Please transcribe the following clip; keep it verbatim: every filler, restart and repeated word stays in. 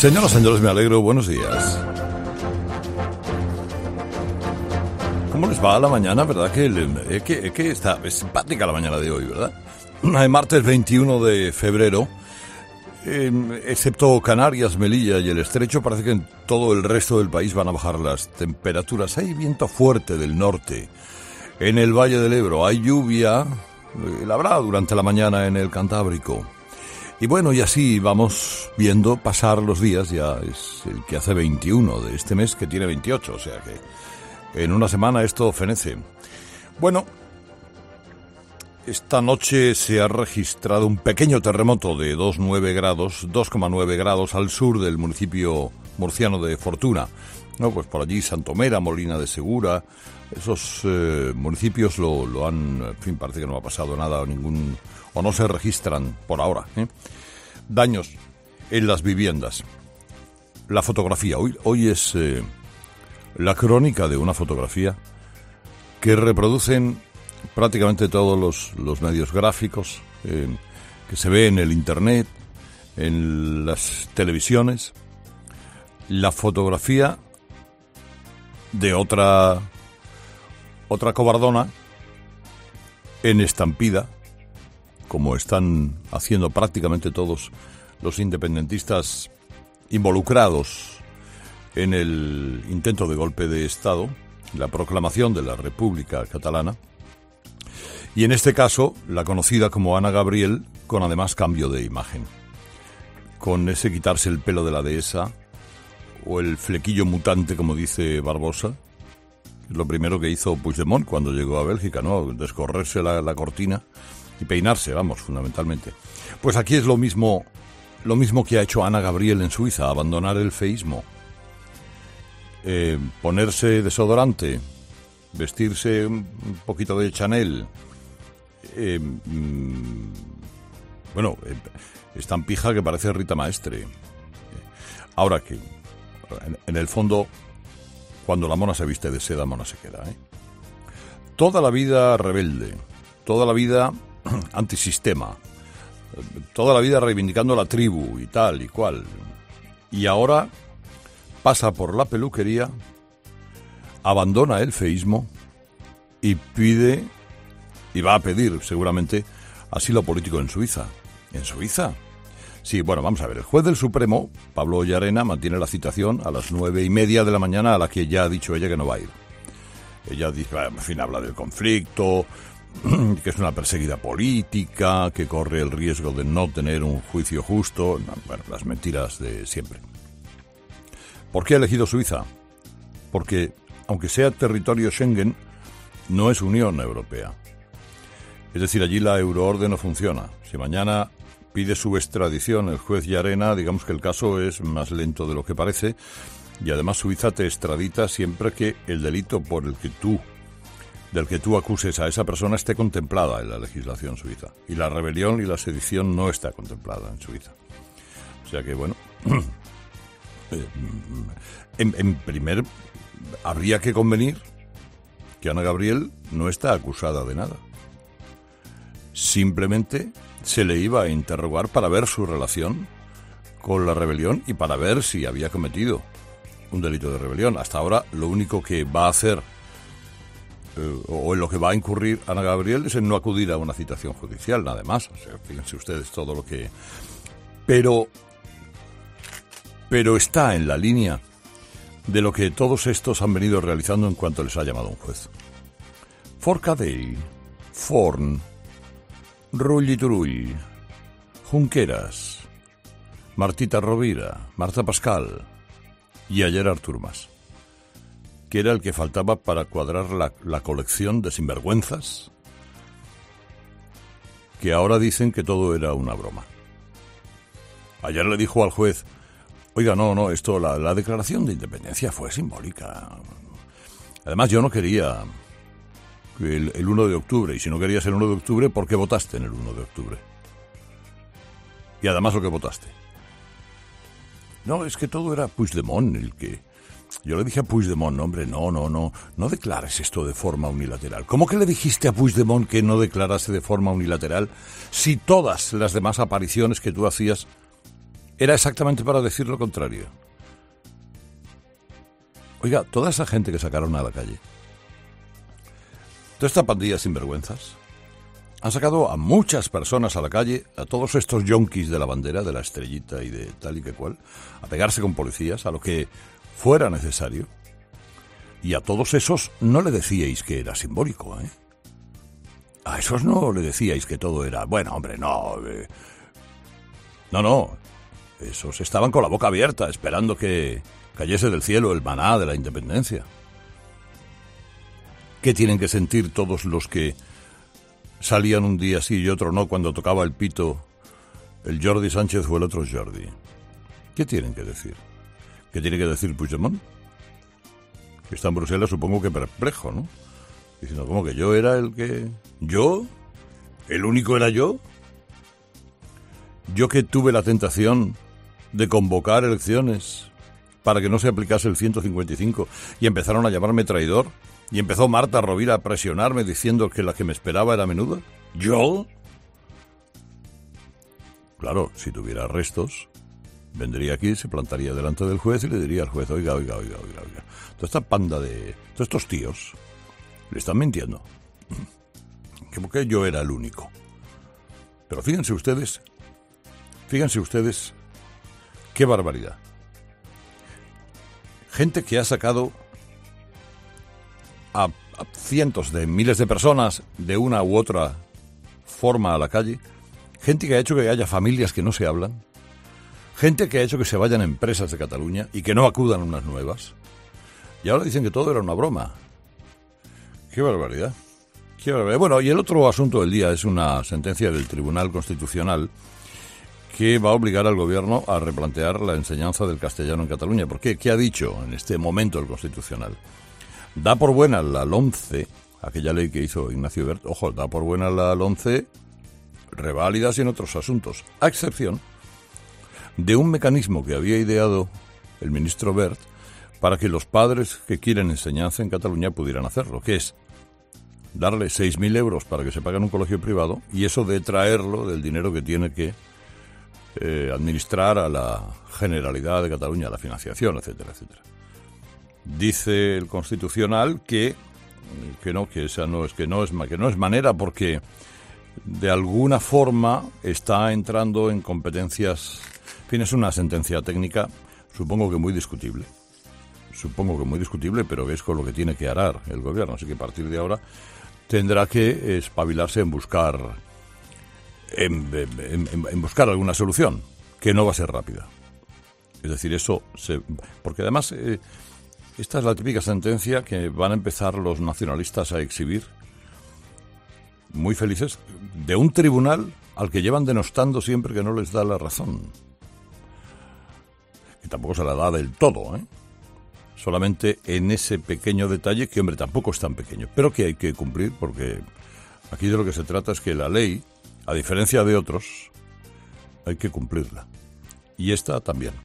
Señoras, señores, me alegro. Buenos días. ¿Cómo les va a la mañana? ¿Verdad que, eh, que, eh, que está es simpática la mañana de hoy, verdad? El martes veintiuno de febrero, eh, excepto Canarias, Melilla y el Estrecho, parece que en todo el resto del país van a bajar las temperaturas. Hay viento fuerte del norte. En el Valle del Ebro hay lluvia, eh, la habrá durante la mañana en el Cantábrico. Y bueno, y así vamos viendo pasar los días. Ya es el que hace veintiuno de este mes, que tiene veintiocho, o sea que en una semana esto fenece. Bueno, esta noche se ha registrado un pequeño terremoto de dos coma nueve grados, dos coma nueve grados al sur del municipio murciano de Fortuna. No, pues por allí Santomera, Molina de Segura, esos eh, municipios lo, lo han, en fin, parece que no ha pasado nada, o ningún, o no se registran por ahora, ¿eh? Daños en las viviendas. La fotografía, hoy, hoy es eh, la crónica de una fotografía que reproducen prácticamente todos los, los medios gráficos, eh, que se ve en el internet, en las televisiones. La fotografía de otra otra cobardona en estampida, como están haciendo prácticamente todos los independentistas involucrados en el intento de golpe de Estado, la proclamación de la República Catalana, y en este caso la conocida como Ana Gabriel, con además cambio de imagen, con ese quitarse el pelo de la dehesa o el flequillo mutante, como dice Barbosa. Lo primero que hizo Puigdemont cuando llegó a Bélgica, ¿no? Descorrerse la, la cortina y peinarse, vamos, fundamentalmente. Pues aquí es lo mismo, lo mismo que ha hecho Ana Gabriel en Suiza, abandonar el feísmo, eh, ponerse desodorante, vestirse un poquito de Chanel, eh, mmm, bueno, eh, es tan pija que parece Rita Maestre. Ahora que, en, en el fondo, cuando la mona se viste de seda, mona se queda, ¿eh? Toda la vida rebelde, toda la vida antisistema, toda la vida reivindicando la tribu y tal y cual. Y ahora pasa por la peluquería, abandona el feísmo y pide, y va a pedir seguramente, asilo político en Suiza. ¿En Suiza? Sí, bueno, vamos a ver. El juez del Supremo, Pablo Llarena, mantiene la citación a las nueve y media de la mañana, a la que ya ha dicho ella que no va a ir. Ella dice, en fin, habla del conflicto, que es una perseguida política, que corre el riesgo de no tener un juicio justo. Bueno, las mentiras de siempre. ¿Por qué ha elegido Suiza? Porque, aunque sea territorio Schengen, no es Unión Europea. Es decir, allí la euroorden no funciona. Si mañana pide su extradición el juez Llarena, digamos que el caso es más lento de lo que parece, y además Suiza te extradita siempre que el delito por el que tú, del que tú acuses a esa persona esté contemplada en la legislación suiza. Y la rebelión y la sedición no está contemplada en Suiza. O sea que, bueno, en, en primer, habría que convenir que Ana Gabriel no está acusada de nada. Simplemente se le iba a interrogar para ver su relación con la rebelión y para ver si había cometido un delito de rebelión. Hasta ahora lo único que va a hacer eh, o en lo que va a incurrir Ana Gabriel es en no acudir a una citación judicial, nada más. O sea, fíjense ustedes todo lo que... Pero, pero está en la línea de lo que todos estos han venido realizando en cuanto les ha llamado un juez. Forcadell, Forn, Rull i Turull, Junqueras, Martita Rovira, Marta Pascal y ayer Artur Mas, que era el que faltaba para cuadrar la, la colección de sinvergüenzas que ahora dicen que todo era una broma. Ayer le dijo al juez, oiga, no, no, esto, la, la declaración de independencia fue simbólica. Además, yo no quería el, el uno de octubre, y si no querías el uno de octubre, ¿por qué votaste en el uno de octubre? Y además lo que votaste. No, es que todo era Puigdemont el que... Yo le dije a Puigdemont, hombre, no, no, no, no declares esto de forma unilateral. ¿Cómo que le dijiste a Puigdemont que no declarase de forma unilateral si todas las demás apariciones que tú hacías era exactamente para decir lo contrario. Oiga, toda esa gente que sacaron a la calle, toda esta pandilla sin vergüenzas, han sacado a muchas personas a la calle, a todos estos yonkis de la bandera, de la estrellita y de tal y que cual, a pegarse con policías, a lo que fuera necesario. Y a todos esos no le decíais que era simbólico, ¿eh? A esos no le decíais que todo era... Bueno, hombre, no... Eh, no, no. Esos estaban con la boca abierta, esperando que cayese del cielo el maná de la independencia. ¿Qué tienen que sentir todos los que salían un día sí y otro no cuando tocaba el pito el Jordi Sánchez o el otro Jordi? ¿Qué tienen que decir? ¿Qué tiene que decir Puigdemont? Que está en Bruselas, supongo que perplejo, ¿no? Diciendo, ¿cómo que yo era el que... ¿Yo? ¿El único era yo? Yo que tuve la tentación de convocar elecciones para que no se aplicase el ciento cincuenta y cinco y empezaron a llamarme traidor y empezó Marta Rovira a presionarme diciendo que la que me esperaba era menuda. ¿Yo? Claro, si tuviera restos, vendría aquí, se plantaría delante del juez y le diría al juez, oiga, oiga, oiga, oiga, oiga. Toda esta panda de... Todos estos tíos le están mintiendo. Que porque yo era el único. Pero fíjense ustedes, fíjense ustedes, qué barbaridad. Gente que ha sacado a, a cientos de miles de personas de una u otra forma a la calle. Gente que ha hecho que haya familias que no se hablan. Gente que ha hecho que se vayan empresas de Cataluña y que no acudan unas nuevas. Y ahora dicen que todo era una broma. ¡Qué barbaridad! ¡Qué barbaridad! Bueno, y el otro asunto del día es una sentencia del Tribunal Constitucional que va a obligar al gobierno a replantear la enseñanza del castellano en Cataluña. ¿Por qué? ¿Qué ha dicho en este momento el Constitucional? Da por buena la LOMCE, aquella ley que hizo Ignacio Wert, ojo, da por buena la LOMCE reválidas y en otros asuntos, a excepción de un mecanismo que había ideado el ministro Wert para que los padres que quieren enseñanza en Cataluña pudieran hacerlo, que es darle seis mil euros para que se pague en un colegio privado y eso de traerlo del dinero que tiene que eh, administrar a la Generalidad de Cataluña, a la financiación, etcétera, etcétera. Dice el Constitucional que que no, que esa no es que no es que no es manera porque de alguna forma está entrando en competencias. En fin, es una sentencia técnica, supongo que muy discutible. Supongo que muy discutible, pero es con lo que tiene que arar el gobierno. Así que a partir de ahora tendrá que espabilarse en buscar en, en, en, en buscar alguna solución, que no va a ser rápida. Es decir, eso se, porque además eh, esta es la típica sentencia que van a empezar los nacionalistas a exhibir, muy felices, de un tribunal al que llevan denostando siempre que no les da la razón. Que tampoco se la da del todo, ¿eh? Solamente en ese pequeño detalle, que hombre, tampoco es tan pequeño, pero que hay que cumplir, porque aquí de lo que se trata es que la ley, a diferencia de otros, hay que cumplirla. Y esta también.